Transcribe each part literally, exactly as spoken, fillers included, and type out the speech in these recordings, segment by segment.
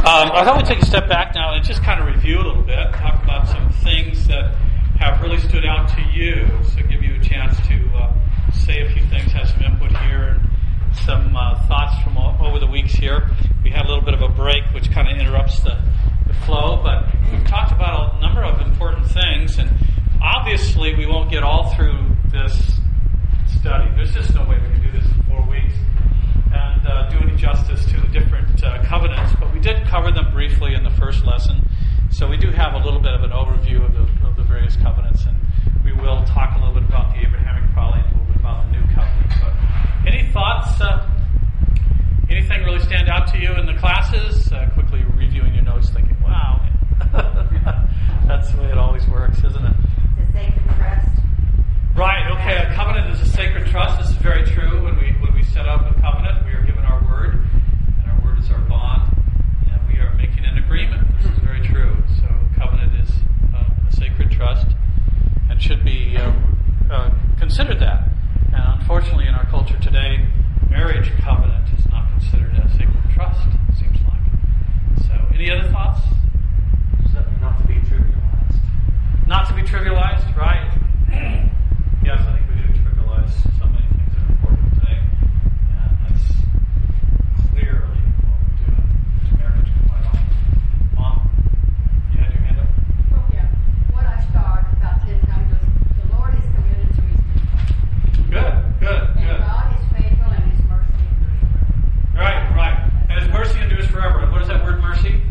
Um, I thought we'd take a step back now and just kind of review a little bit, talk about some things that have really stood out to you, so give you a chance to uh, say a few things, have some input here, and some uh, thoughts from all, over the weeks here. We had a little bit of a break, which kind of interrupts the, the flow, but we've talked about a number of important things, and obviously we won't get all through this study. There's just no way we can do this in four weeks and uh, do any justice to the different uh, covenants, but we did cover them briefly in the first lesson, so we do have a little bit of an overview of the, of the various covenants, and we will talk a little bit about the Abrahamic poly and a little bit about the new covenant. But any thoughts? Uh, anything really stand out to you in the classes? Uh, quickly reviewing your notes, thinking, wow, that's the way it always works, isn't it? The sacred trust. Right, okay, a covenant is a sacred trust. This is very true. When we when we set up a covenant, we are given our word, and our word is our bond, and we are making an agreement. This is very true. So covenant is uh, a sacred trust and should be uh, uh, considered that. And unfortunately, in our culture today, marriage covenant is not considered a sacred trust, it seems like. So, any other thoughts? Not to be trivialized. Not to be trivialized, right? Yes, I think we do trivialize so many things that are important today, and that's clearly what we're doing to marriage quite often. Mom, you had your hand up? Oh, yeah. What I started about ten times was the Lord is committed to His people. Good, good, And good. God is faithful and His mercy endures forever. Right, right. And His mercy endures forever. And what is that word, mercy?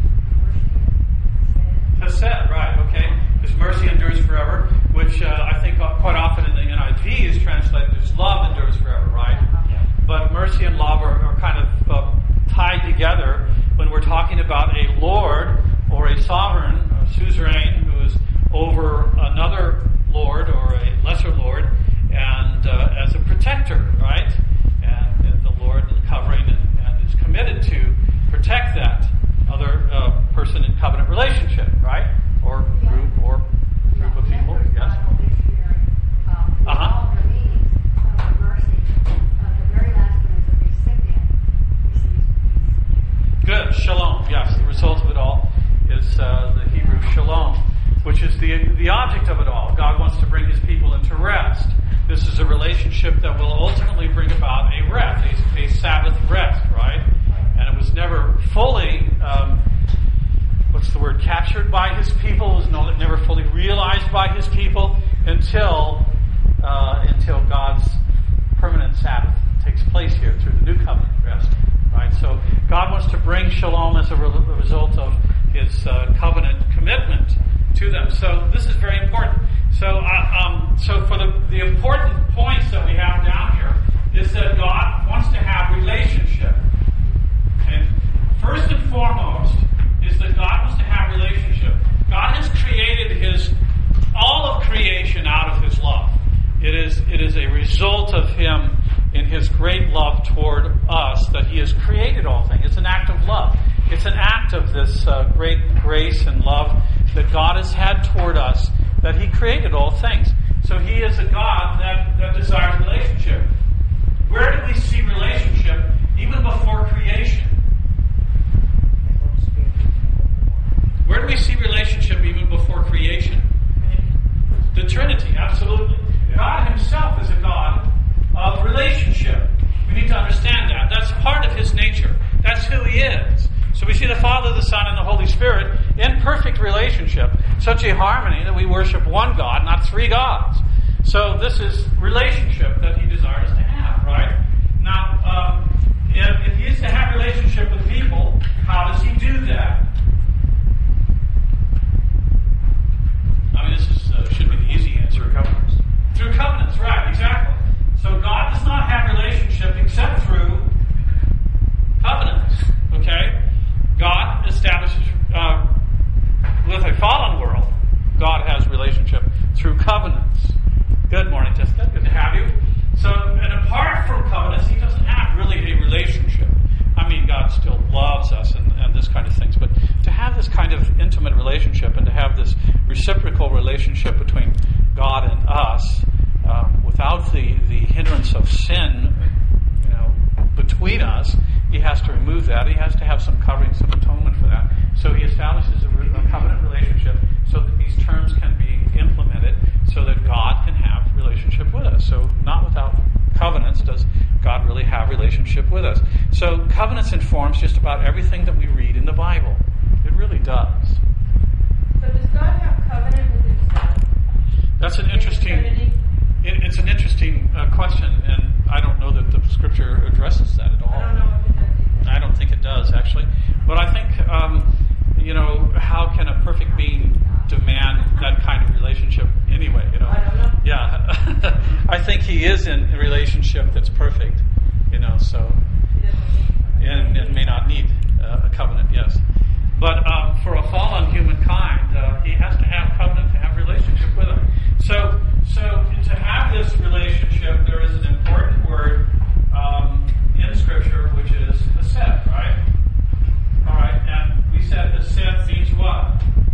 Has said, right, okay. His mercy endures forever, which uh, I think quite often in the N I V is translated as love endures forever, right? Yeah. But mercy and love are, are kind of uh, tied together when we're talking about a Lord or a sovereign, a suzerain, who is over another Lord or a lesser Lord, and uh, as a protector, right? And, and the Lord is covering and, and is committed to protect that other uh, person in covenant relationship, right? Or group or group of people, yes? Uh-huh. All the meanings of the mercy. Uh, the very last one is the recipient receives peace. Good, shalom, yes. The result of it all is uh, the Hebrew shalom, which is the the object of it all. God wants to bring His people into rest. This is a relationship that will ultimately bring about a rest, a, a Sabbath rest, right? And it was never fully, um, what's the word, captured by His people. It was no, never fully realized by His people until uh, until God's permanent Sabbath takes place here through the new covenant rest. Right. So God wants to bring shalom as a, re- a result of His uh, covenant commitment to them. So this is very important. So, uh, um, so for the the important points that we have down here is that God wants to have relationship. And first and foremost is that God wants to have relationship. God has created His all of creation out of His love. It is it is a result of Him in His great love toward us that He has created all things. It's an act of love. It's an act of this uh, great grace and love that God has had toward us, that He created all things. So He is a God that, that desires relationship. Where do we see relationship even before creation? Where do we see relationship even before creation? The Trinity, absolutely. God Himself is a God of relationship. We need to understand that. That's part of His nature. That's who He is. So we see the Father, the Son, and the Holy Spirit in perfect relationship, such a harmony that we worship one God, not three gods. So this is relationship that He desires to have, right? Now, um, if, if He is to have relationship with people, how does He do that? I mean, this is, uh, should be the easy answer. Through covenants. Through covenants, right, exactly. So God does not have relationship except through covenants, okay? God establishes, uh, with a fallen world, God has relationship through covenants. Good morning, Jessica. Good to have you. So, and apart from covenants, He doesn't have really a relationship. I mean, God still loves us and, and this kind of things, but to have this kind of intimate relationship and to have this reciprocal relationship between God and us, um, without the, the hindrance of sin, you know, between us, He has to remove that. He has to have some covering, some atonement for that. covenants informs just about everything that we read in the Bible. It really does. So does God have covenant with himself? That's an In the interesting. Trinity? It, it's an interesting uh, question, and I don't know that the Scripture addresses that at all. I don't know if it does either. I don't think it does, actually. But I think, um, you know, how can a perfect being demand that kind of relationship anyway? You know, I don't know. Yeah, I think he is in a relationship that's perfect. You know, so He doesn't need and it may not need uh, a covenant. Yes, but um, for a fallen humankind, uh, he has to have covenant to have relationship with him. So, so to have this relationship, there is an important word um, in Scripture, which is hesed, right? All right, and we said hesed means what?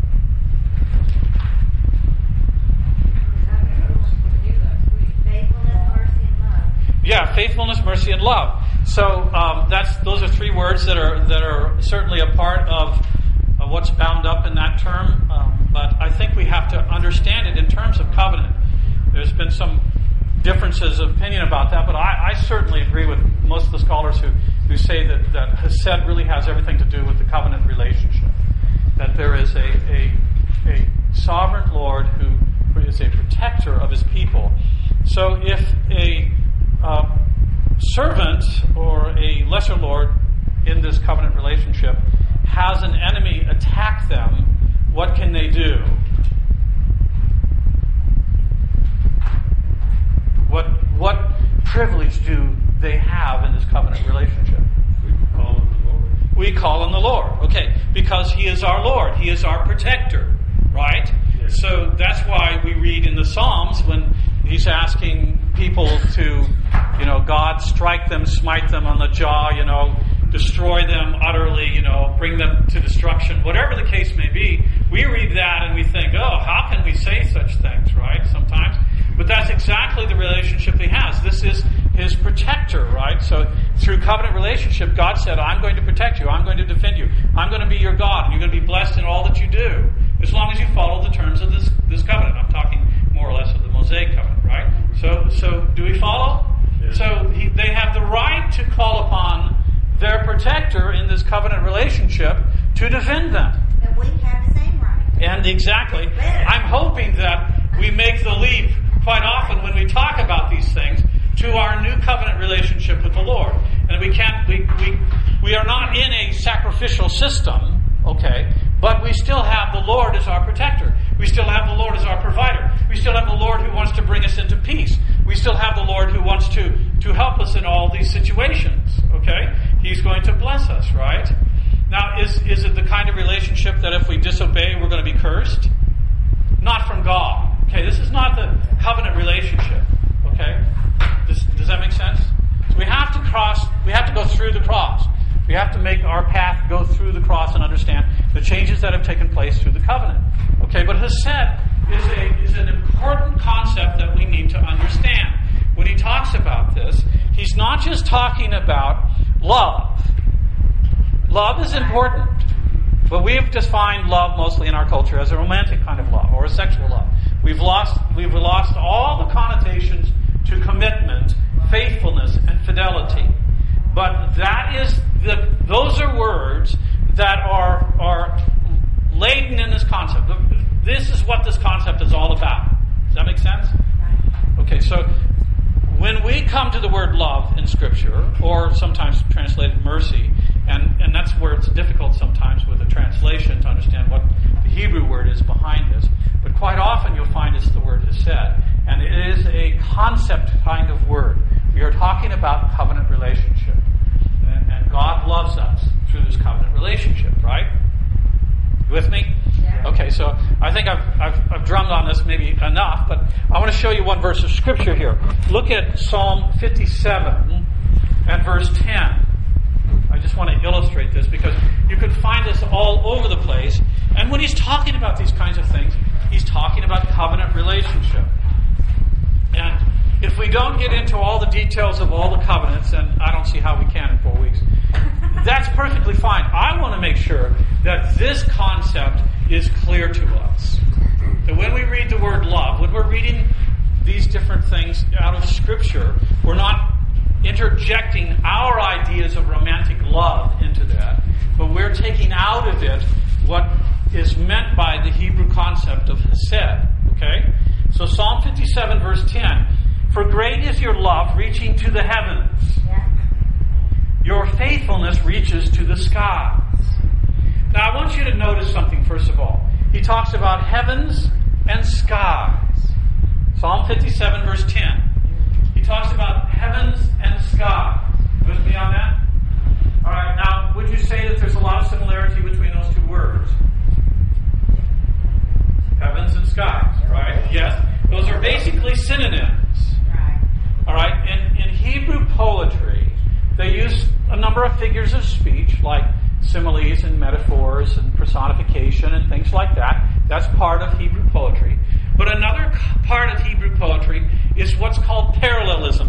Faithfulness, mercy, and love. Yeah, faithfulness, mercy, and love. So um, that's those are three words that are that are certainly a part of, of what's bound up in that term. Um, but I think we have to understand it in terms of covenant. There's been some differences of opinion about that, but I, I certainly agree with most of the scholars who, who say that, that hesed really has everything to do with the covenant relationship. That there is a, a, a sovereign Lord who is a protector of his people. So if a uh, servant or a lesser lord in this covenant relationship has an enemy attack them, what can they do? What what privilege do they have in this covenant relationship? We call on the Lord. We call on the Lord. Okay, because He is our Lord. He is our protector, right? Yes. So that's why we read in the Psalms when He's asking people to, you know, God strike them, smite them on the jaw, you know, destroy them utterly, you know, bring them to destruction, whatever the case may be. We read that and we think, oh, how can we say such things, right? Sometimes. But that's exactly the relationship He has. This is His protector, right? So through covenant relationship, God said, I'm going to protect you. I'm going to defend you. I'm going to be your God. And you're going to be blessed in all that you do, as long as you follow the terms of this, this covenant. I'm talking more or less of the Mosaic covenant, right? So, so do we follow? Yes. So he, they have the right to call upon their protector in this covenant relationship to defend them. And we have the same right. And exactly, I'm hoping that we make the leap quite often when we talk about these things to our new covenant relationship with the Lord. And we can't, we, we, we are not in a sacrificial system, okay, but we still have the Lord as our protector. We still have the Lord as our provider. We still have the Lord who wants to bring us into peace. We still have the Lord who wants to, to help us in all these situations, okay? He's going to bless us, right? Now, is, is it the kind of relationship that if we disobey, we're going to be cursed? Not from God. Okay, this is not the covenant relationship. Okay? Does, does that make sense? So we have to cross, we have to go through the cross. We have to make our path go through the cross and understand the changes that have taken place through the covenant. Okay, but hesed is a is an important concept that we need to understand. When he talks about this, he's not just talking about love. Love is important. But we have defined love mostly in our culture as a romantic kind of love or a sexual love. We've lost we've lost all the connotations to commitment, faithfulness, and fidelity. But that is the those are words that are are laden in this concept. This is what this concept is all about. Does that make sense? Okay, so when we come to the word love in Scripture, or sometimes translated mercy, and, and that's where it's difficult sometimes with the translation to understand what the Hebrew word is behind this, but quite often you'll find it's the word hesed, and it is a concept kind of word. We are talking about covenant relationship, and, and God loves us through this covenant relationship, right? You with me? Yeah. Okay, so I think I've, I've, I've drummed on this maybe enough, but I want to show you one verse of Scripture here. Look at Psalm fifty-seven and verse ten. I just want to illustrate this because you can find this all over the place. And when he's talking about these kinds of things, he's talking about covenant relationship. And if we don't get into all the details of all the covenants, and I don't see how we can in four weeks, that's perfectly fine. I want to make sure that this concept is clear to us. That when we read the word love, when we're reading these different things out of Scripture, we're not in interjecting our ideas of romantic love into that, but we're taking out of it what is meant by the Hebrew concept of hesed. Okay? So Psalm fifty-seven verse ten, for great is your love reaching to the heavens. Yeah. Your faithfulness reaches to the skies. Now I want you to notice something first of all. He talks about heavens and skies. Psalm fifty-seven verse ten. He talks about heavens and skies. With me on that? Alright, now would you say that there's a lot of similarity between those two words? Heavens and skies, right? Yes. Those are basically synonyms. Right. Alright, in, in Hebrew poetry, they use a number of figures of speech like similes and metaphors and personification and things like that. That's part of Hebrew poetry. But another part of Hebrew poetry is what's called parallelism.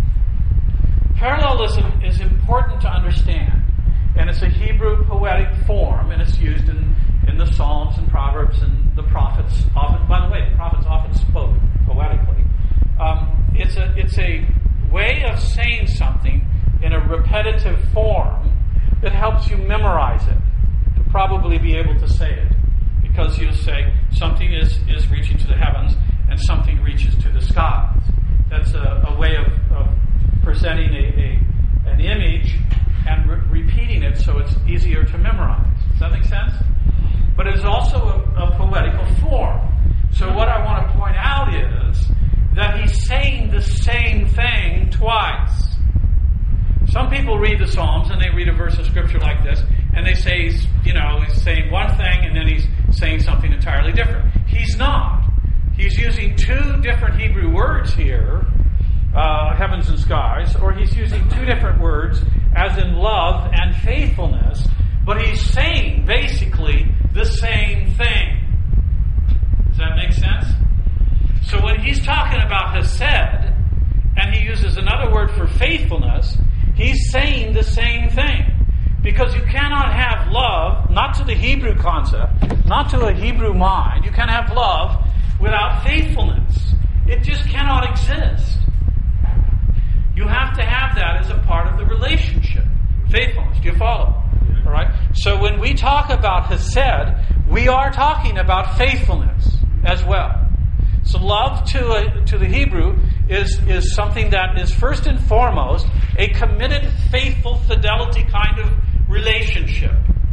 Parallelism is important to understand. And it's a Hebrew poetic form, and it's used in, in the Psalms and Proverbs, and the prophets often, by the way, the prophets often spoke poetically. Um, it's a it's a way of saying something in a repetitive form that helps you memorize it, to probably be able to say it. Because you'll say something is, is reaching to the heavens and something reaches to the skies. That's a, a way of, of presenting a, a an image and re- repeating it so it's easier to memorize. Does that make sense? But it's also a, a poetical form. So what I want to point out is that he's saying the same thing twice. Some people read the Psalms and they read a verse of Scripture like this and they say, he's, you know, he's saying one thing and then he's saying something entirely different. He's not. He's using two different Hebrew words here, uh, heavens and skies, or he's using two different words as in love and faithfulness, but he's saying basically the same thing. Does that make sense? So when he's talking about hesed, and he uses another word for faithfulness, he's saying the same thing. Because you cannot have love, not to the Hebrew concept, not to a Hebrew mind, you can't have love without faithfulness. It just cannot exist. You have to have that as a part of the relationship. Faithfulness. Do you follow? All right? So when we talk about hesed, we are talking about faithfulness as well. So love to a, to the Hebrew is, is something that is first and foremost a committed, faithful, fidelity kind of relationship.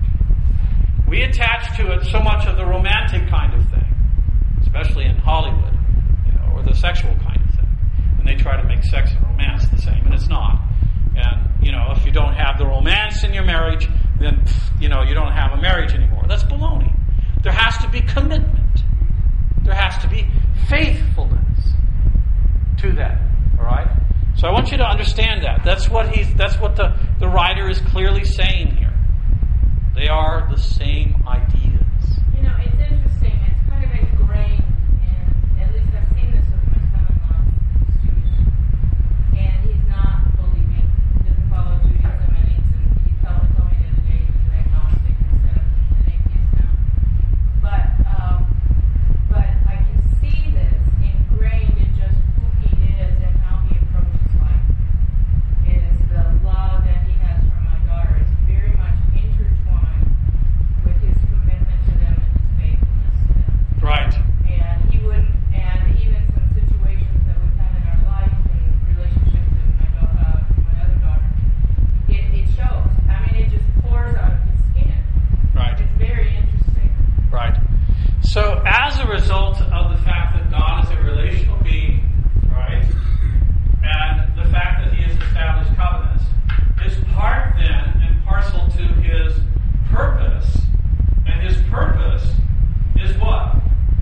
We attach to it so much of the romantic kind of thing, especially in Hollywood, you know, or the sexual kind of thing. And they try to make sex and romance the same, and it's not. And, you know, if you don't have the romance in your marriage, then, you know, you don't have a marriage anymore. That's baloney. There has to be commitment. There has to be faithfulness to that. All right? So I want you to understand that. That's what he's. That's what the, the writer is clearly saying here. They are the same ideas. You know, it's interesting. It's kind of ingrained, and at least I've seen this with my son-in-law, who's Jewish, and he's not believing. He doesn't follow Judaism, and he's and he told, told me the other day he's agnostic instead of an atheist now. But um, but I can see this ingrained in just who he is and how he approaches life. Is the love that he has for my daughter is very much intertwined with his commitment to them and his faithfulness to them. Right. And he wouldn't, and even some situations that we've had in our life in relationship to my daughter, uh, my other daughter, it, it shows. I mean, it just pours out of his skin. Right. It's very interesting. Right. So as a result of the fact that God is a relational being, right, and the fact that he has established covenants, is part then and parcel to his purpose, and his purpose is what?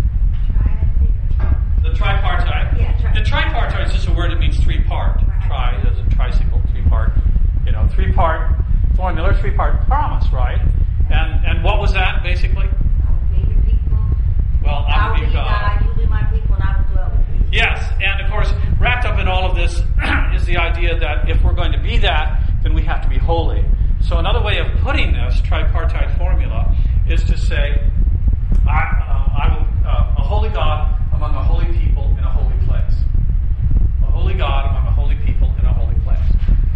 The tripartite. Yeah, tri- The tripartite is just a word that means three-part. Tri as in tricycle, three-part, you know, three-part formula, three-part promise, right? And and what was that basically? I will be your people. Well, I I will will be God. You will be my people, and I will dwell with you. Yes, and of course, wrapped up in all of this is the idea that if we're going to be that, then we have to be holy. So another way of putting this tripartite formula is to say, I, uh, I will, uh, a holy God among a holy people in a holy place. A holy God among a holy people in a holy place.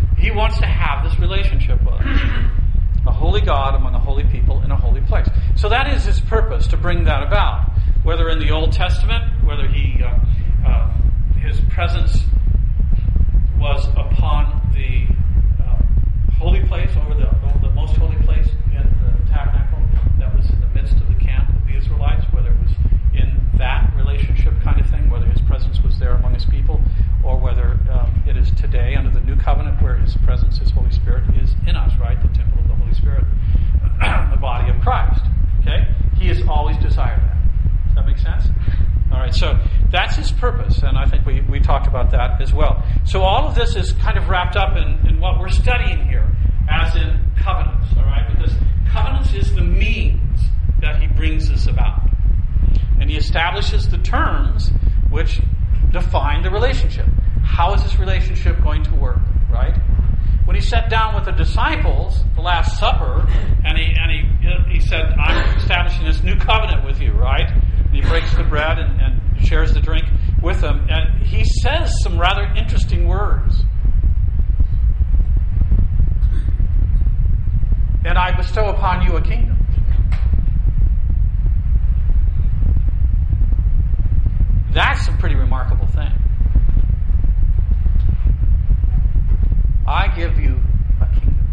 So that is his purpose, to bring that about. Whether in the Old Testament, whether he uh, uh, his presence was upon the uh, holy place, over the, over the most holy place in the tabernacle that was in the midst of the camp of the Israelites, whether it was in that relationship kind of thing, whether his presence was there among his people, or whether um, it is today under the new covenant where his presence, his Holy Spirit, is in us, right? The temple of the Holy Spirit, the body of Christ. Okay? He has always desired that. Does that make sense? All right, so that's his purpose, and I think we, we talked about that as well. So all of this is kind of wrapped up in, in what we're studying here, as in covenants, all right? Because covenants is the means that he brings this about. And he establishes the terms which define the relationship. How is this relationship going to work, right? When he sat down with the disciples, the Last Supper, and he and he he said, I'm establishing this new covenant with you, right? And he breaks the bread and, and shares the drink with them. And he says some rather interesting words. And I bestow upon you a kingdom. That's a pretty remarkable thing. I give you a kingdom.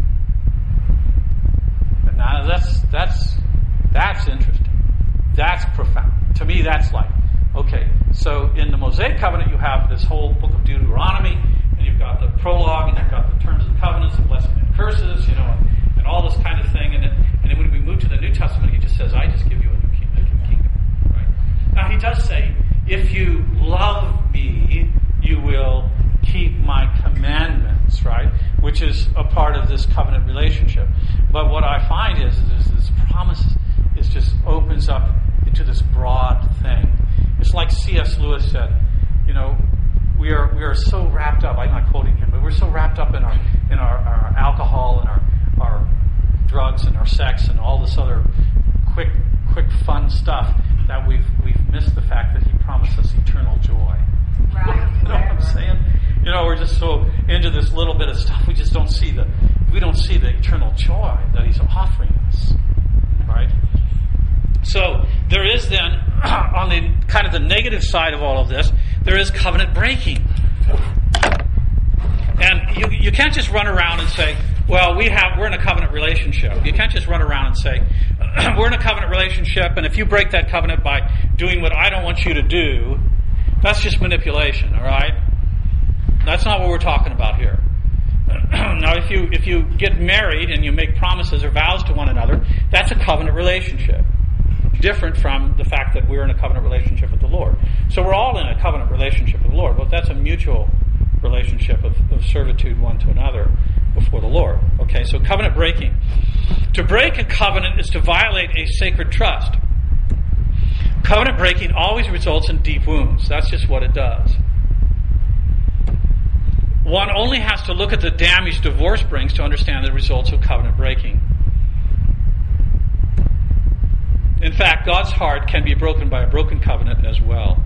But now that's that's that's interesting. That's profound. To me, that's like, okay, so in the Mosaic covenant you have this whole book of Deuteronomy, and you've got the prologue, and you've got the terms of the covenants, the blessing and curses, you know, and, and all this kind of thing. And then, and then when we move to the New Testament, he just says, I just give you a new kingdom. Right? Now he does say, if you love me, you will keep my commandments, right? Which is a part of this covenant relationship. But what I find is, is this promise is just opens up into this broad thing. It's like C S Lewis said, you know, we are we are so wrapped up, I'm not quoting him, but we're so wrapped up in our in our, our alcohol and our, our drugs and our sex and all this other quick quick fun stuff that we've we've missed the fact that he promised us eternal joy. Right. You know what I'm saying? You know, we're just so into this little bit of stuff, we just don't see the we don't see the eternal joy that he's offering us. Right? So there is then, on the kind of the negative side of all of this, there is covenant breaking. And you you can't just run around and say, well, we have we're in a covenant relationship. You can't just run around and say, we're in a covenant relationship, and if you break that covenant by doing what I don't want you to do, that's just manipulation, all right? That's not what we're talking about here. Now, if you if you get married and you make promises or vows to one another, that's a covenant relationship. Different from the fact that we're in a covenant relationship with the Lord. So we're all in a covenant relationship with the Lord, but that's a mutual relationship of, of servitude one to another before the Lord. Okay, so covenant breaking. To break a covenant is to violate a sacred trust. Covenant breaking always results in deep wounds. That's just what it does. One only has to look at the damage divorce brings to understand the results of covenant breaking. In fact, God's heart can be broken by a broken covenant as well.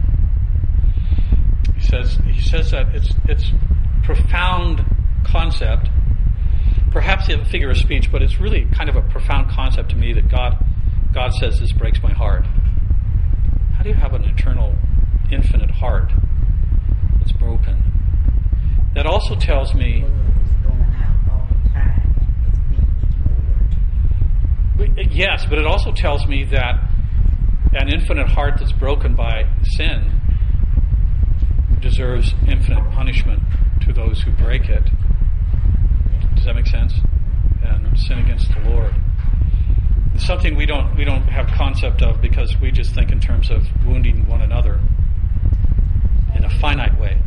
He says he says that it's it's profound concept, perhaps a figure of speech, but it's really kind of a profound concept to me that God God says this breaks my heart. How do you have an eternal, infinite heart that's broken? That also tells me yes, but it also tells me that an infinite heart that's broken by sin deserves infinite punishment to those who break it. Does that make sense? And sin against the Lord. It's something we don't we don't have concept of because we just think in terms of wounding one another in a finite way.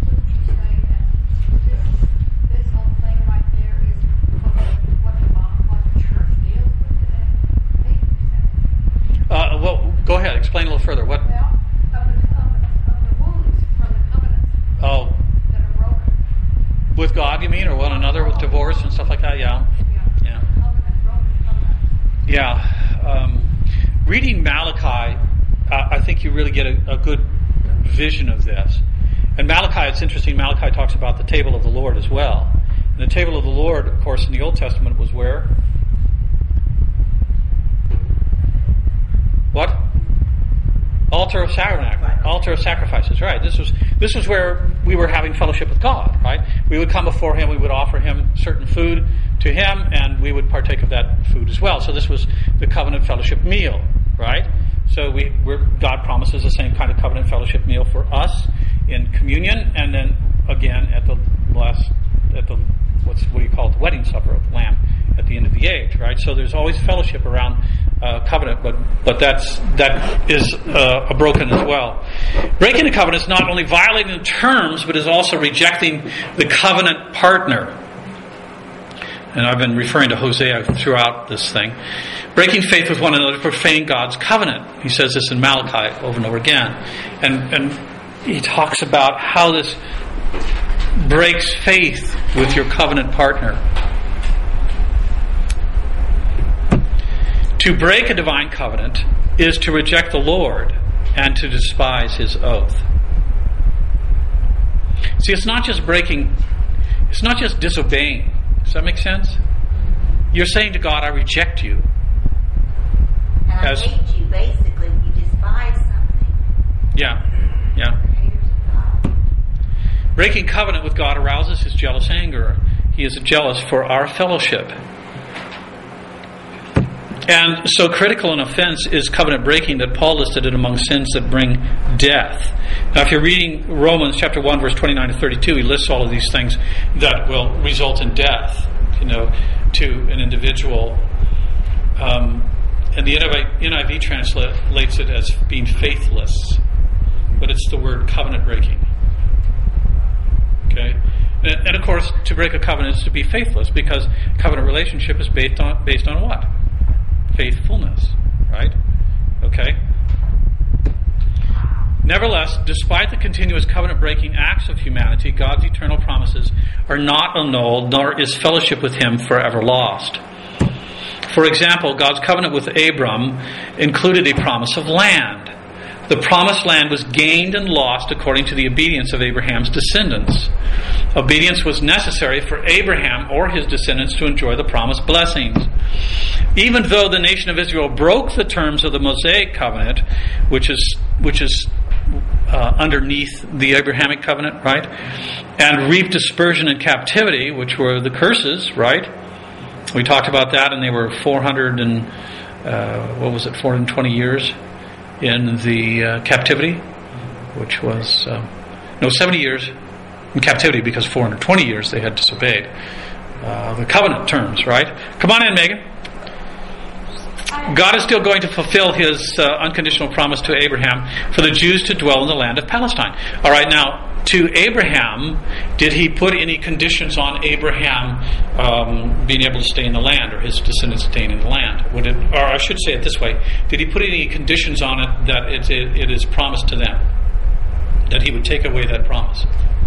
Uh, well, go ahead. Explain a little further. What? Well, of the, of, the, of the wounds from the covenants Oh, that are broken. with God, you mean, or one another with divorce and stuff like that? Yeah, yeah, Covenant, broken covenant. yeah. Um, reading Malachi, uh, I think you really get a, a good vision of this. And Malachi, it's interesting. Malachi talks about the table of the Lord as well. And the table of the Lord, of course, in the Old Testament was where? altar of sacrifice, altar of sacrifices. Right. This was this was where we were having fellowship with God. Right. We would come before Him. We would offer Him certain food to Him, and we would partake of that food as well. So this was the covenant fellowship meal. Right. So we we're, God promises the same kind of covenant fellowship meal for us in communion, and then again at the last at the what's what do you call it, the wedding supper of the Lamb at the end of the age. Right. So there's always fellowship around uh, covenant, but but that's that is uh, a broken as well. Breaking the covenant is not only violating the terms, but is also rejecting the covenant partner. And I've been referring to Hosea throughout this thing. Breaking faith with one another, profaning God's covenant. He says this in Malachi over and over again. And, and he talks about how this breaks faith with your covenant partner. To break a divine covenant is to reject the Lord and to despise His oath. See, it's not just breaking, it's not just disobeying. Does that make sense? You're saying to God, I reject you. And I As, hate you, basically. You despise something. Yeah, yeah. Haters of God. Breaking covenant with God arouses His jealous anger. He is jealous for our fellowship. And so critical an offense is covenant breaking that Paul listed it among sins that bring death. Now if you're reading Romans chapter one verse twenty-nine to thirty-two, he lists all of these things that will result in death, you know, to an individual. Um, and the N I V translates it as being faithless, but it's the word covenant breaking. Okay? And, and of course, to break a covenant is to be faithless, because covenant relationship is based on based on what? Faithfulness, right? Okay. Nevertheless, despite the continuous covenant-breaking acts of humanity, God's eternal promises are not annulled, nor is fellowship with Him forever lost. For example, God's covenant with Abram included a promise of land. The promised land was gained and lost according to the obedience of Abraham's descendants. Obedience was necessary for Abraham or his descendants to enjoy the promised blessings. Even though the nation of Israel broke the terms of the Mosaic covenant, which is which is uh, underneath the Abrahamic covenant, right, and reaped dispersion and captivity, which were the curses, right? We talked about that, and they were four hundred and uh, what was it, four hundred twenty years in the uh, captivity, which was uh, no seventy years in captivity, because four hundred twenty years they had disobeyed uh, the covenant terms, right? Come on in, Megan. God is still going to fulfill His uh, unconditional promise to Abraham for the Jews to dwell in the land of Palestine. All right, now, to Abraham, did He put any conditions on Abraham um, being able to stay in the land, or his descendants staying in the land? Would it, or I should say it this way, did He put any conditions on it that it, it, it is promised to them, that He would take away that promise?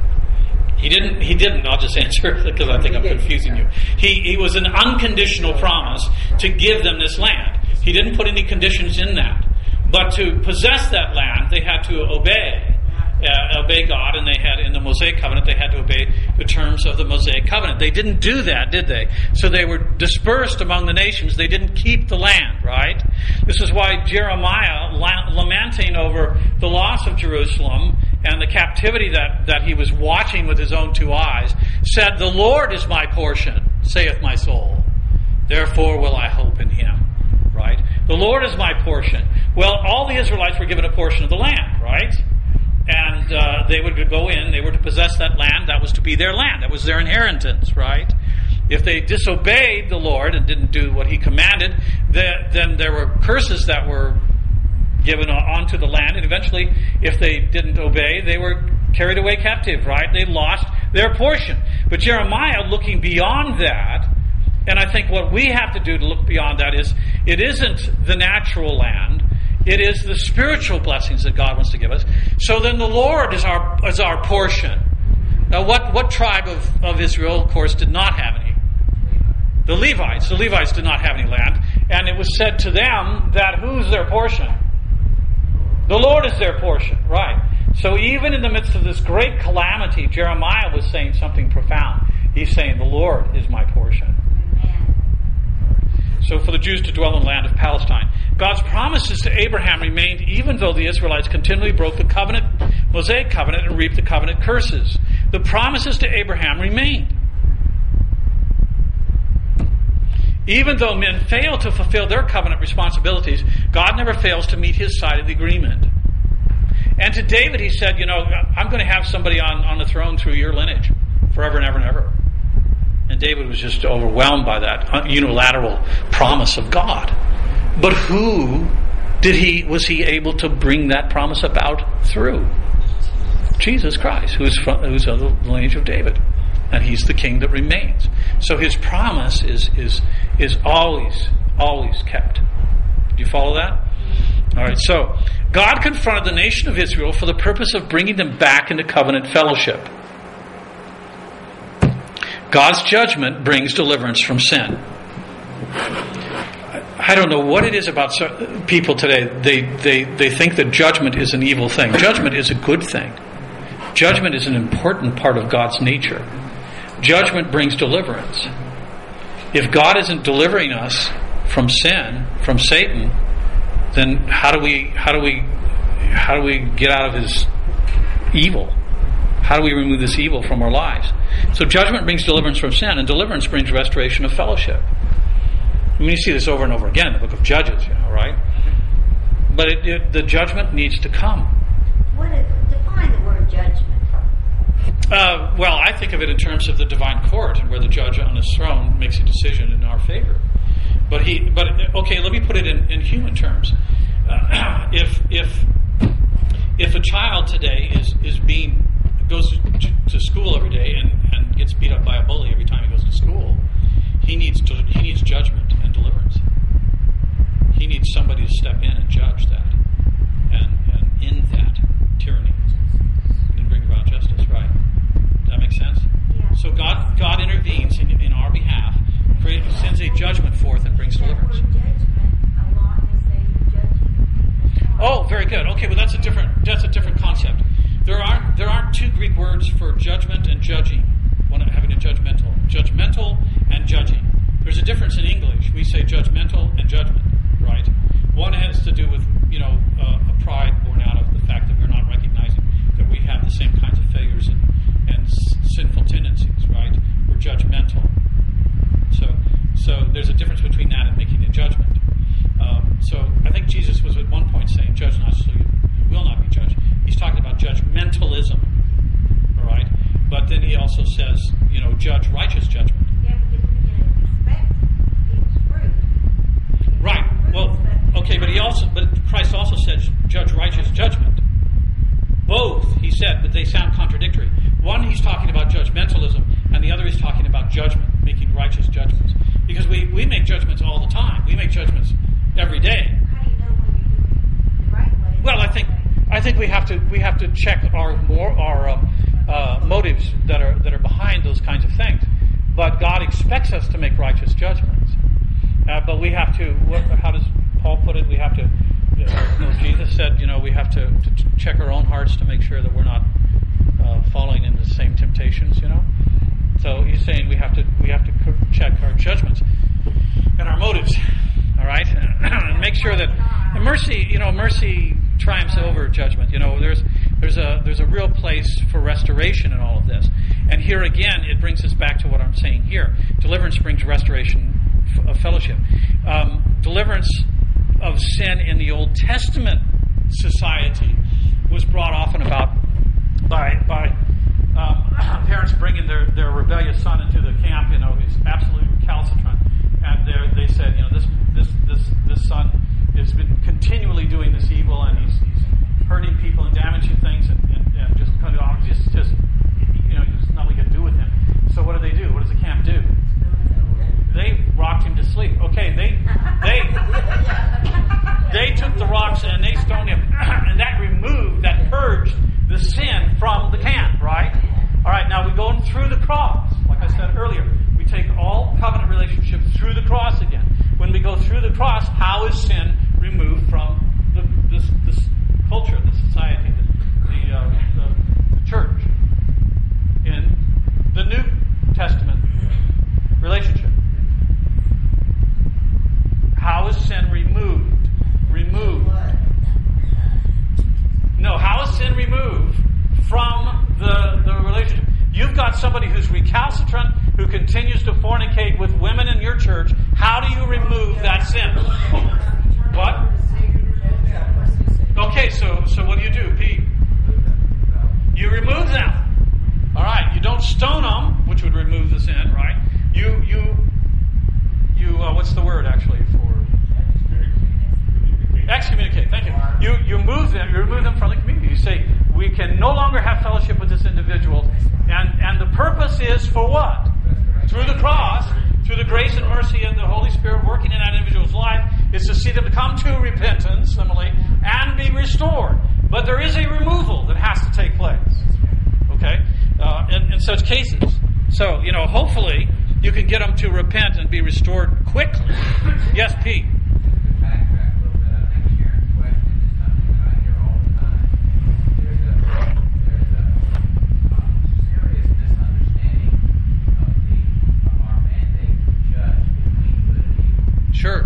He didn't. He didn't. I'll just answer it because I think I'm confusing you. He he was an unconditional promise to give them this land. He didn't put any conditions in that. But to possess that land, they had to obey, uh, obey God, and they had in the Mosaic covenant they had to obey the terms of the Mosaic covenant. They didn't do that, did they? So they were dispersed among the nations. They didn't keep the land, right? This is why Jeremiah, lamenting over the loss of Jerusalem and the captivity that, that he was watching with his own two eyes, said, "The Lord is my portion, saith my soul. Therefore will I hope in Him." Right? The Lord is my portion. Well, all the Israelites were given a portion of the land, right? And uh, they would go in, they were to possess that land. That was to be their land. That was their inheritance, right? If they disobeyed the Lord and didn't do what He commanded, then there were curses that were given onto the land, and eventually, if they didn't obey, they were carried away captive, right? They lost their portion. But Jeremiah, looking beyond that, and I think what we have to do to look beyond that is, it isn't the natural land, it is the spiritual blessings that God wants to give us. So then the Lord is our is our portion. Now what, what tribe of, of Israel, of course, did not have any? The Levites. The Levites did not have any land. And it was said to them that who's their portion? The Lord is their portion, right? So even in the midst of this great calamity, Jeremiah was saying something profound. He's saying, the Lord is my portion. Amen. So for the Jews to dwell in the land of Palestine. God's promises to Abraham remained even though the Israelites continually broke the covenant, Mosaic covenant, and reaped the covenant curses. The promises to Abraham remained. Even though men fail to fulfill their covenant responsibilities, God never fails to meet his side of the agreement. And to David he said, you know, I'm going to have somebody on, on the throne through your lineage, forever and ever and ever. And David was just overwhelmed by that unilateral promise of God. But who did he was he able to bring that promise about through? Jesus Christ, who's from, who's of the lineage of David. And he's the king that remains. So his promise is is is always, always kept. Do you follow that? All right, so God confronted the nation of Israel for the purpose of bringing them back into covenant fellowship. God's judgment brings deliverance from sin. I don't know what it is about people today. They, they, they think that judgment is an evil thing. Judgment is a good thing. Judgment is an important part of God's nature. Judgment brings deliverance. If God isn't delivering us from sin, from Satan, then how do we how do we how do we get out of his evil? How do we remove this evil from our lives? So judgment brings deliverance from sin, and deliverance brings restoration of fellowship. I mean, you see this over and over again in the book of Judges, you know, right? But it, it, the judgment needs to come. What is, define the word judgment. Uh, well, I think of it in terms of the divine court, and where the judge on his throne makes a decision in our favor. But he, but okay, let me put it in, in human terms. Uh, if if if a child today is is being goes to, to school every day and, and gets beat up by a bully every time he goes to school, he needs to, he needs judgment and deliverance. He needs somebody to step in and judge that, and, and end that tyranny, and bring about justice. Right? Does that make sense? Yeah. So God God intervenes in, in our behalf, create, sends a judgment forth, and brings deliverance. That word judgment, a lot they say judging. Oh, very good. Okay, well that's a different that's a different concept. There aren't there aren't two Greek words for judgment and judging. One having a judgmental, judgmental and judging. There's a difference in English. We say judgmental and judgment, right? One has to do with you know uh, a pride born out of the fact that we're not recognizing that we have the same kinds of failures and and s- sinful tendencies, right? We're judgmental. So so there's a difference between that and making a judgment. Um, so I think Jesus was at one point saying, "Judge not, so you, you will not be judged." He's talking about judgmentalism, all right? But then he also says, you know, judge righteous judgment. Yeah, because we can expect people's fruit. Right. Well, okay, but he also, but Christ also said, judge righteous judgment. Both, he said, but they sound contradictory. One, he's talking about judgmentalism, and the other he's talking about judgment, making righteous judgments. Because we, we make judgments all the time. We make judgments every day. How do you know when you're doing it the right way? Well, I think I think we have to we have to check our more our um, uh, motives that are that are behind those kinds of things. But God expects us to make righteous judgments. Uh, but we have to. What, how does Paul put it? We have to. You know, Jesus said, you know, we have to, to check our own hearts to make sure that we're not uh, falling into the same temptations. You know. So he's saying we have to we have to check our judgments and our motives. All right, and make sure that and mercy, you know, mercy triumphs over judgment. You know, there's there's a there's a real place for restoration in all of this. And here again, it brings us back to what I'm saying here. Deliverance brings restoration of fellowship. Um, deliverance of sin in the Old Testament society was brought often about by by um, parents bringing their, their rebellious son into the camp. You know, he's absolutely recalcitrant, and they they said, you know, this this this this son has been continually doing this evil, and he's, he's hurting people and damaging things, and, and, and just kind of just just you know, there's nothing to do with him. So what do they do? What does the camp do? They rocked him to sleep. Okay, they they they took the rocks and they stoned him, and that removed, that purged the sin from the camp, right? All right, now we go through the cross. Like I said earlier, we take all covenant relationships through the cross again. When we go through the cross, how somebody who's recalcitrant, who continues to fornicate with women in your church, how do you remove that sin? What? Okay, so so what do you do, Pete? You remove them. All right, you don't stone them, which would remove the sin, right? You you you uh, what's the word actually for excommunicate? Thank you. You you move them. You remove them from the community. You say we can no longer have fellowship with this individual, and and the purpose is for what? Through the cross, through the grace and mercy of the Holy Spirit working in that individual's life, is to see them come to repentance, similarly, and be restored. But there is a removal that has to take place. Okay, uh, in, in such cases. So you know, hopefully, you can get them to repent and be restored quickly. Yes, Pete. Sure.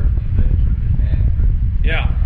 Yeah.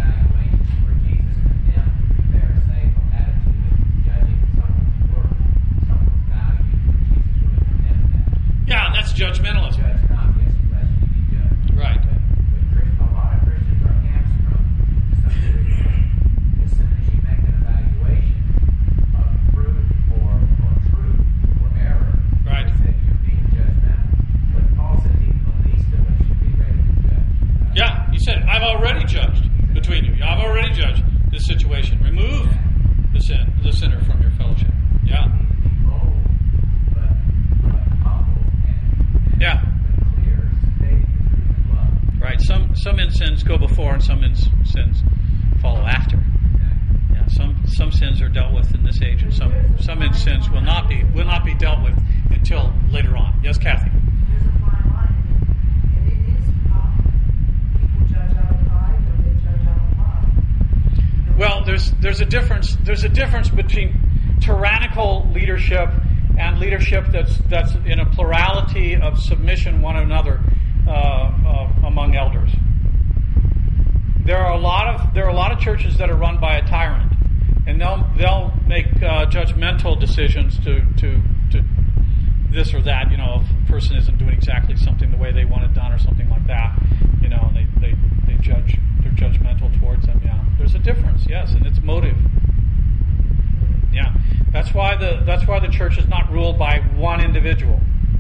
Yeah, that's judgmentalism. Right. A lot of Christians are hamstrung. As soon as you make an evaluation of truth or, or truth or error, Right. they say you're being judgmental. But Paul says even the least of us should be ready to judge. Yeah, he said, I've already judged between you. I've already judged this situation. Remove the sin, the sinner from your fellowship. Yeah. You need to be bold, but, but humble and, and Yeah. but clear, stating the truth in love. Right. Some some in sins go before and some in sins follow after. Yeah. Some some sins are dealt with in this age and some some in sins will not be will not be dealt with until later on. Yes, Kathy. There's a fine line, and it, and it is wrong. People judge out of pride or they judge out of love. You know, Well, there's there's a difference there's a difference between tyrannical leadership and leadership that's that's in a plurality of submission one another uh, uh, among elders. There are a lot of there are a lot of churches that are run by a tyrant, and they'll they'll make uh, judgmental decisions to, to to this or that. You know, if a person isn't doing exactly something the way they want it done or something like that, you know, and they, they, they judge they're judgmental towards them. Yeah, there's a difference, yes, and it's motive. Yeah, that's why the that's why the church is not ruled by one individual.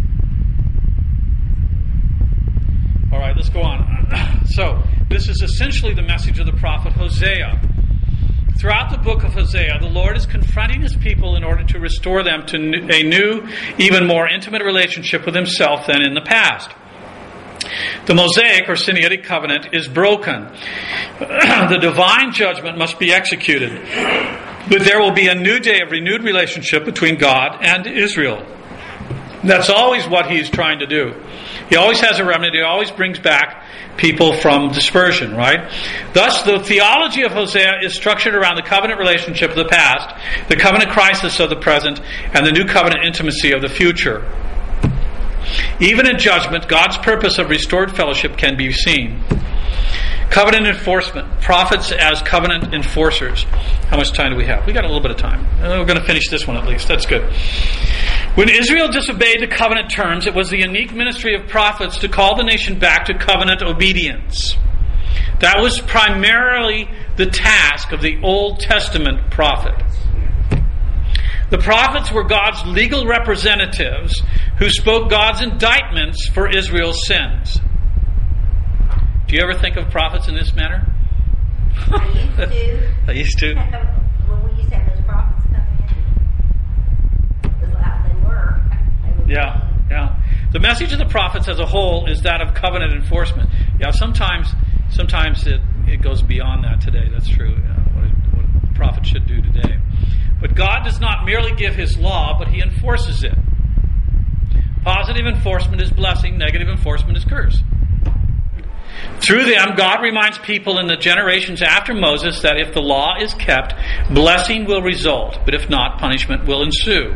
All right, let's go on. So, this is essentially the message of the prophet Hosea. Throughout the book of Hosea, the Lord is confronting His people in order to restore them to a new, even more intimate relationship with Himself than in the past. The Mosaic or Sinaitic covenant is broken. The divine judgment must be executed. But there will be a new day of renewed relationship between God and Israel. That's always what He's trying to do. He always has a remnant. He always brings back people from dispersion, right? Thus, the theology of Hosea is structured around the covenant relationship of the past, the covenant crisis of the present, and the new covenant intimacy of the future. Even in judgment, God's purpose of restored fellowship can be seen. Covenant enforcement. Prophets as covenant enforcers. How much time do we have? We got a little bit of time. We're going to finish this one at least. That's good. When Israel disobeyed the covenant terms, it was the unique ministry of prophets to call the nation back to covenant obedience. That was primarily the task of the Old Testament prophet. The prophets were God's legal representatives who spoke God's indictments for Israel's sins. Do you ever think of prophets in this manner? I used to. I used to. When we used to have those prophets come in, as loud they were. They would Yeah, yeah. The message of the prophets as a whole is that of covenant enforcement. Yeah, sometimes sometimes it, it goes beyond that today. That's true. Yeah, what, it, what a prophet should do today. But God does not merely give His law, but He enforces it. Positive enforcement is blessing. Negative enforcement is curse. Through them, God reminds people in the generations after Moses that if the law is kept, blessing will result, but if not, punishment will ensue.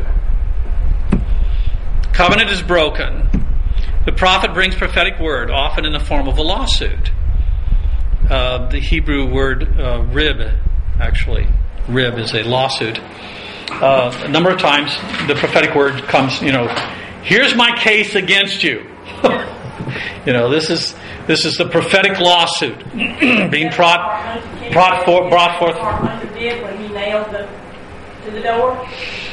Covenant is broken. The prophet brings prophetic word, often in the form of a lawsuit. Uh, the Hebrew word uh, rib, actually, rib is a lawsuit. uh, a number of times the prophetic word comes, you know, here's my case against you. You know, this is this is the prophetic lawsuit being brought brought forth. Brought forth. Did when he nailed the to the door.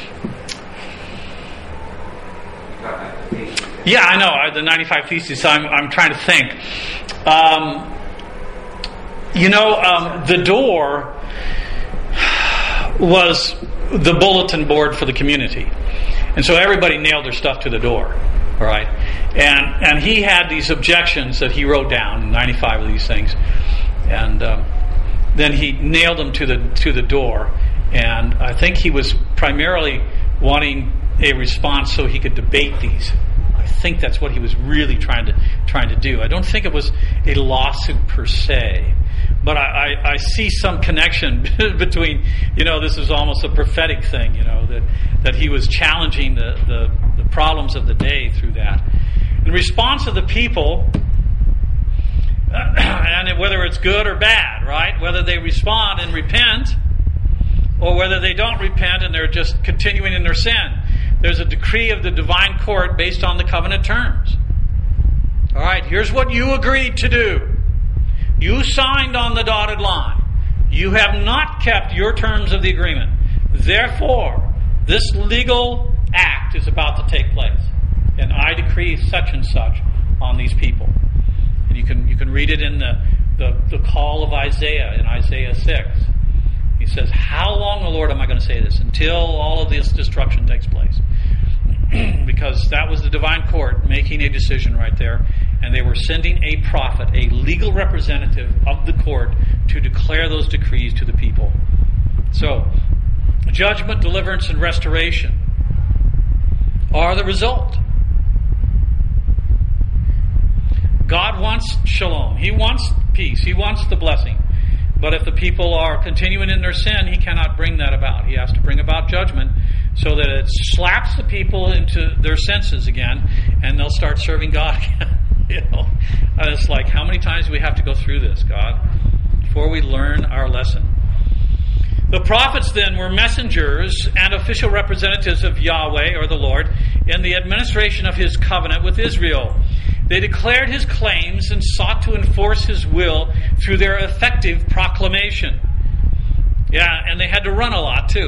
Yeah, I know the ninety-five Theses. I'm I'm trying to think. Um, you know, um, the door was the bulletin board for the community, and so everybody nailed their stuff to the door. All right, and and he had these objections that he wrote down, ninety-five of these things, and um, then he nailed them to the to the door. And I think he was primarily wanting a response so he could debate these. I think that's what he was really trying to trying to do. I don't think it was a lawsuit per se, but I, I, I see some connection between, you know, this is almost a prophetic thing, you know, that, that he was challenging the, the, the problems of the day through that. In response of the people, and whether it's good or bad, right? Whether they respond and repent, or whether they don't repent and they're just continuing in their sin. There's a decree of the divine court based on the covenant terms. All right, here's what you agreed to do. You signed on the dotted line. You have not kept your terms of the agreement. Therefore, this legal act is about to take place. And I decree such and such on these people. And you can you can read it in the, the, the call of Isaiah in Isaiah six. He says, how long, O Lord, am I going to say this? Until all of this destruction takes place. Because that was the divine court making a decision right there. And they were sending a prophet, a legal representative of the court, to declare those decrees to the people. So, judgment, deliverance, and restoration are the result. God wants shalom. He wants peace. He wants the blessing. But if the people are continuing in their sin, he cannot bring that about. He has to bring about judgment so that it slaps the people into their senses again, and they'll start serving God again. You know, and it's like, how many times do we have to go through this, God, before we learn our lesson? The prophets then were messengers and official representatives of Yahweh, or the Lord, in the administration of his covenant with Israel. They declared his claims and sought to enforce his will through their effective proclamation. Yeah, and they had to run a lot too.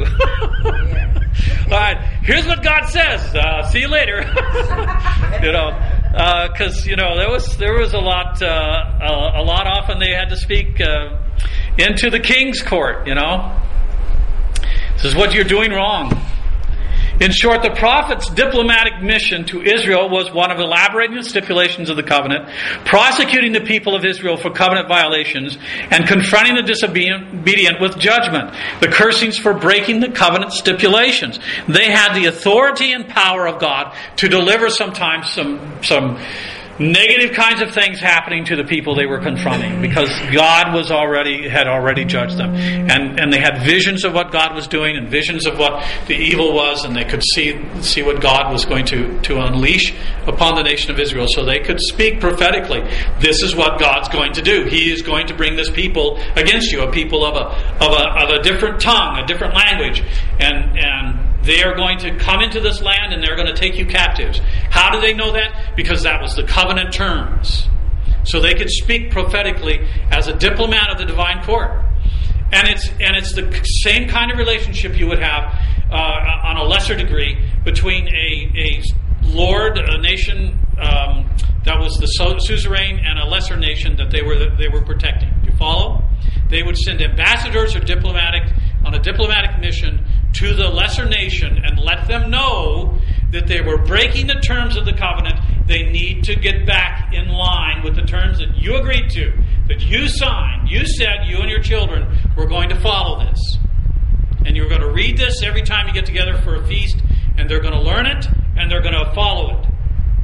All right, here's what God says. Uh, see you later. You know, because uh, you know there was there was a lot uh, a, a lot often they had to speak uh, into the king's court. You know, this is what you're doing wrong. In short, the prophet's diplomatic mission to Israel was one of elaborating the stipulations of the covenant, prosecuting the people of Israel for covenant violations, and confronting the disobedient with judgment, the cursings for breaking the covenant stipulations. They had the authority and power of God to deliver sometimes some some negative kinds of things happening to the people they were confronting, because God was already had already judged them, and and they had visions of what God was doing and visions of what the evil was, and they could see see what God was going to to unleash upon the nation of Israel, so they could speak prophetically. This is what God's going to do. He is going to bring this people against you, a people of a of a of a different tongue, a different language, and and they are going to come into this land and they're going to take you captives. How do they know that? Because that was the covenant terms. So they could speak prophetically as a diplomat of the divine court. And it's and it's the same kind of relationship you would have uh, on a lesser degree between a, a lord, a nation um, that was the suzerain, and a lesser nation that they were they were protecting. Do you follow? They would send ambassadors or diplomatic on a diplomatic mission to the lesser nation and let them know that they were breaking the terms of the covenant. They need to get back in line with the terms that you agreed to, that you signed. You said you and your children were going to follow this. And you're going to read this every time you get together for a feast, and they're going to learn it, and they're going to follow it.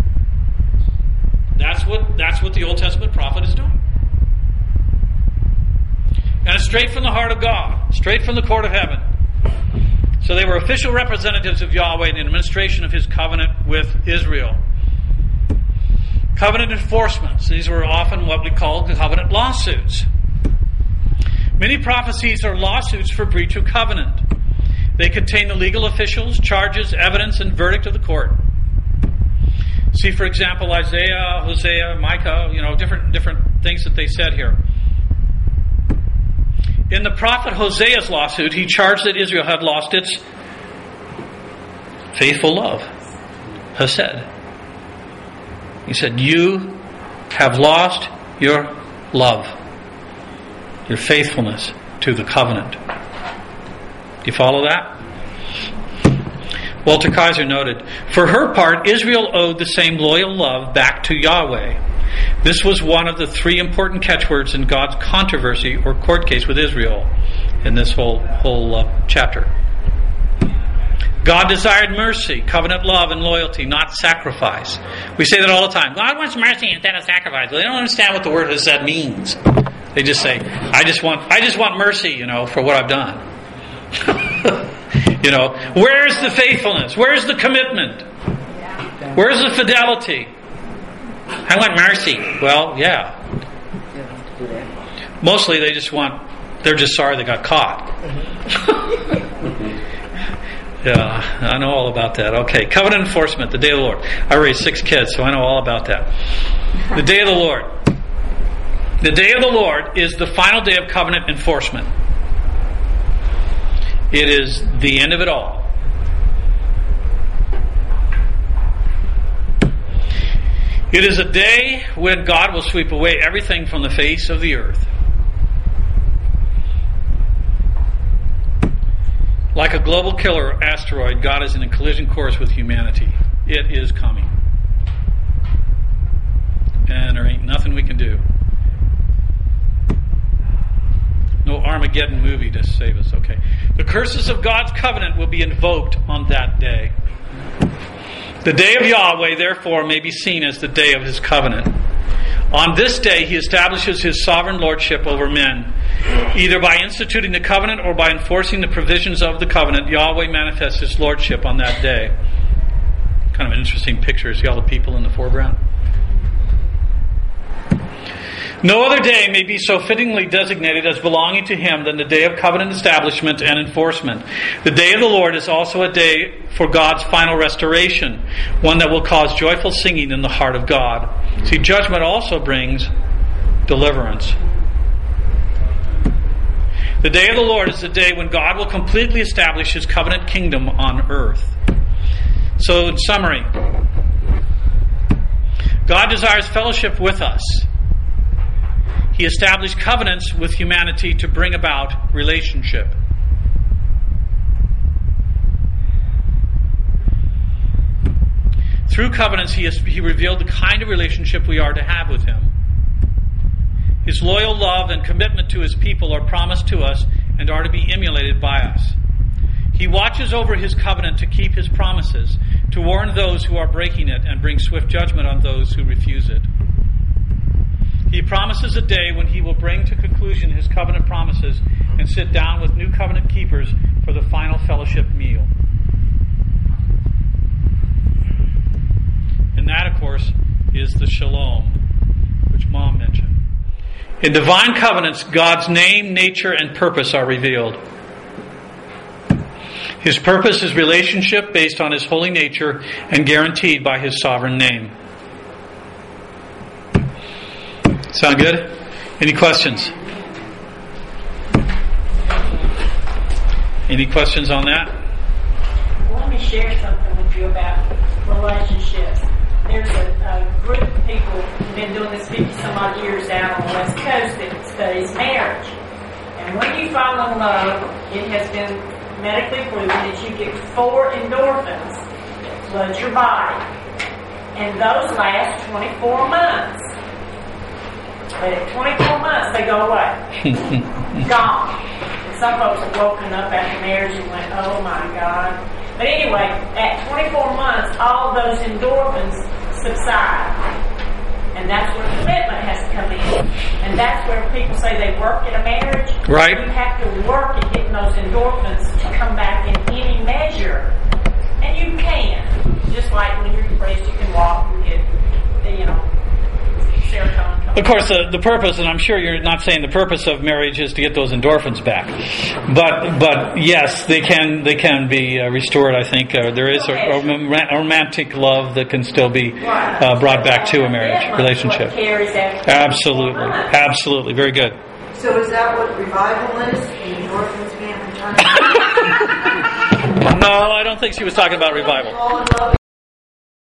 That's what, that's what the Old Testament prophet is doing. And it's straight from the heart of God, straight from the court of heaven. So they were official representatives of Yahweh in the administration of his covenant with Israel. Covenant enforcements. These were often what we call covenant lawsuits. Many prophecies are lawsuits for breach of covenant. They contain the legal officials, charges, evidence, and verdict of the court. See, for example, Isaiah, Hosea, Micah, you know, different different things that they said here. In the prophet Hosea's lawsuit, he charged that Israel had lost its faithful love. Hesed. He said, you have lost your love, your faithfulness to the covenant. Do you follow that? Walter Kaiser noted, for her part, Israel owed the same loyal love back to Yahweh. This was one of the three important catchwords in God's controversy or court case with Israel in this whole whole uh, chapter. God desired mercy, covenant love, and loyalty, not sacrifice. We say that all the time. God wants mercy instead of sacrifice. Well, they don't understand what the word Hesed means. They just say, "I just want, I just want mercy, you know, for what I've done." You know, where's the faithfulness? Where's the commitment? Where's the fidelity? I want mercy. Well, yeah. Mostly they just want, they're just sorry they got caught. Yeah, I know all about that. Okay, covenant enforcement, the day of the Lord. I raised six kids, so I know all about that. The day of the Lord. The day of the Lord is the final day of covenant enforcement. It is the end of it all. It is a day when God will sweep away everything from the face of the earth. Like a global killer asteroid, God is in a collision course with humanity. It is coming. And there ain't nothing we can do. No Armageddon movie to save us. Okay. The curses of God's covenant will be invoked on that day. The day of Yahweh, therefore, may be seen as the day of His covenant. On this day, He establishes His sovereign lordship over men. Either by instituting the covenant or by enforcing the provisions of the covenant, Yahweh manifests His lordship on that day. Kind of an interesting picture. See all the people in the foreground? No other day may be so fittingly designated as belonging to Him than the day of covenant establishment and enforcement. The day of the Lord is also a day for God's final restoration, one that will cause joyful singing in the heart of God. See, judgment also brings deliverance. The day of the Lord is the day when God will completely establish His covenant kingdom on earth. So, in summary, God desires fellowship with us. He established covenants with humanity to bring about relationship. Through covenants, he, has, he revealed the kind of relationship we are to have with Him. His loyal love and commitment to His people are promised to us and are to be emulated by us. He watches over His covenant to keep His promises, to warn those who are breaking it and bring swift judgment on those who refuse it. He promises a day when He will bring to conclusion His covenant promises and sit down with new covenant keepers for the final fellowship meal. And that, of course, is the shalom, which Mom mentioned. In divine covenants, God's name, nature, and purpose are revealed. His purpose is relationship based on His holy nature and guaranteed by His sovereign name. Sound good? Any questions? Any questions on that? Well, let me share something with you about relationships. There's a, a group of people who've been doing this fifty some odd years out on the West Coast that studies marriage. And when you fall in love, it has been medically proven that you get four endorphins that flood your body. And those last twenty-four months. But at twenty-four months, they go away. Gone. And some folks have woken up after marriage and went, oh my God. But anyway, at twenty-four months, all those endorphins subside. And that's where commitment has to come in. And that's where people say they work in a marriage. Right. You have to work at getting those endorphins to come back in any measure. And you can. Just like when you're depressed, you can walk and get, you know, serotonin. Of course, uh, the purpose, and I'm sure you're not saying the purpose of marriage is to get those endorphins back, but but yes, they can they can be uh, restored. I think uh, there is a, a romantic love that can still be uh, brought back to a marriage relationship. Absolutely, absolutely, very good. So is that what revival is? The endorphins can't return? No, I don't think she was talking about revival. Fall in love